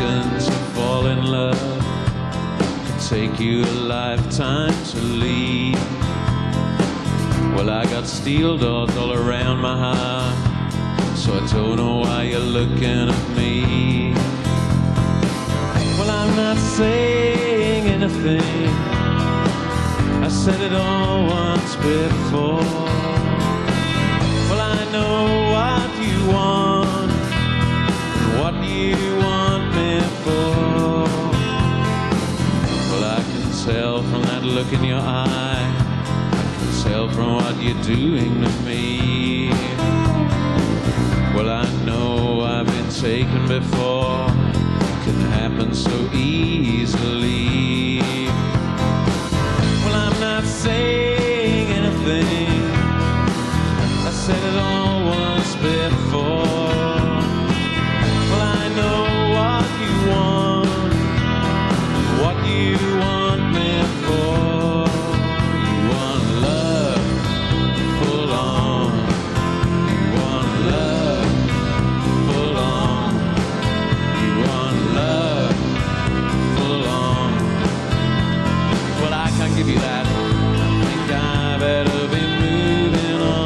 asking to fall in love could take you a lifetime to leave. Well, I got steel doors all around my heart, so I don't know why you're looking at me. Well, I'm not saying anything, I said it all once before. Well, I know what you want, and what you want me for. Well, I can tell from that look in your eye, I can tell from what you're doing to me. Well, I know I've been taken before, it can happen so easily. Well, I'm not saying anything, I said it all once before. Well, I know what you want, what you want me for. You want love, full on. You want love, full on. You want love, full on. Well, I can't give you that. I think I better be moving on.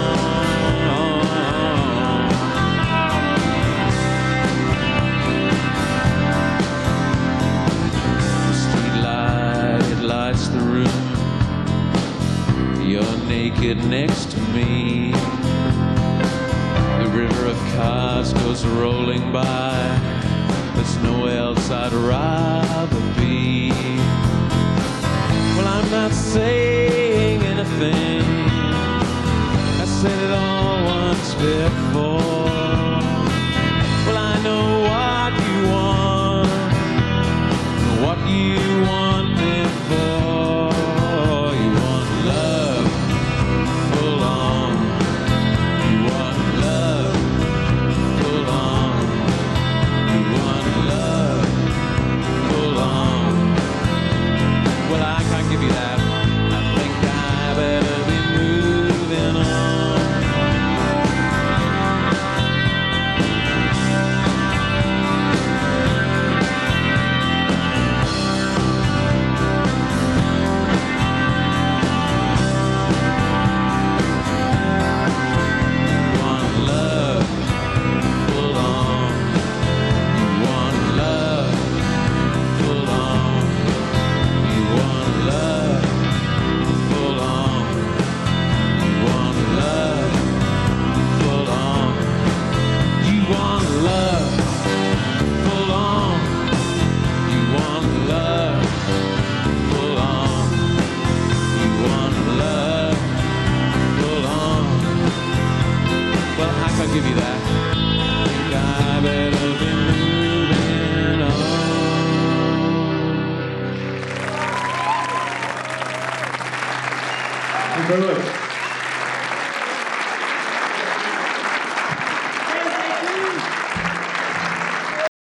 The street light, it lights the room. You're naked next to me. The river of cars goes rolling by. There's nowhere else I'd rather be. Well, I'm not saying anything, I said it all once before. Well, I know what you want, and what you want me for. You want love, full on. You want love, full on. You want love, full on. Well, I can't give you that. I think I better be moving on. You want love, full on. You want love, full on. You want love, full on. You want love, full on. You want love, full on. You want love, full on. You want love, full on. Well, I can't give you that. I think I better be moving on. Thank you very much.